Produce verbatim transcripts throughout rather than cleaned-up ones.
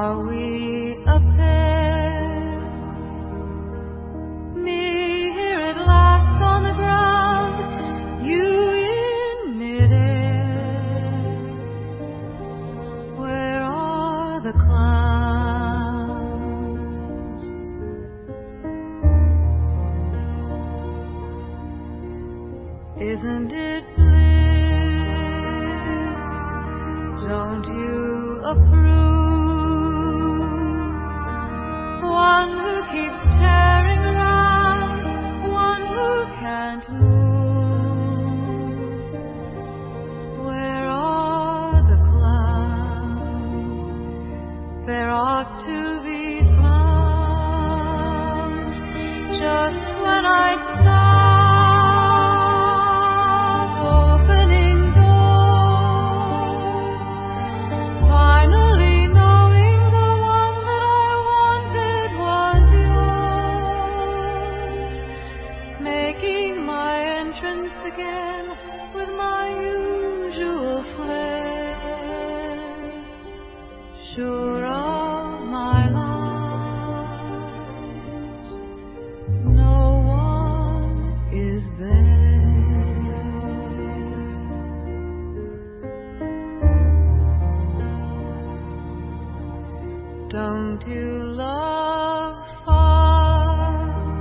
Are we a pair? Me here at last on the ground, you in midair. Where are the clowns? Isn't it bliss? Don't you approve? One who keeps tearing around, one who can't move. Where are the clowns? There ought to be clowns just when I stop opening doors. Finally knowing the one that I wanted was yours. Making my entrance again with my usual flair. Sure of my lies, no one is there. Don't you love fun?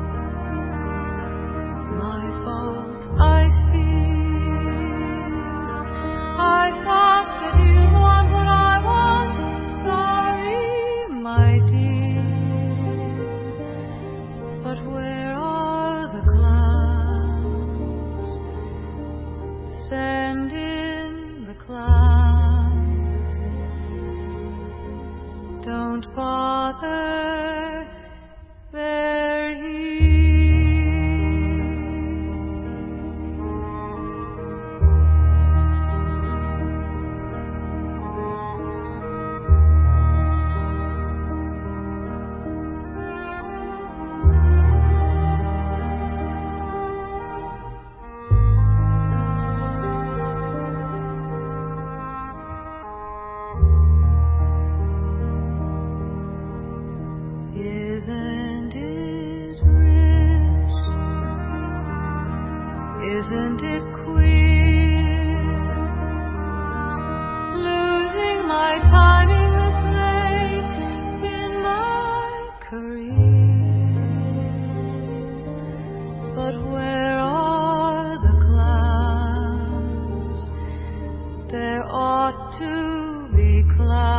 My fault, I feel. I thought that you want what I want. Sorry, my dear. But where are the clowns? Send in the clowns. Don't bother, they're here. Isn't it rich? Isn't it queer? Losing my timing this late in my career. But where are the clowns? There ought to be clowns.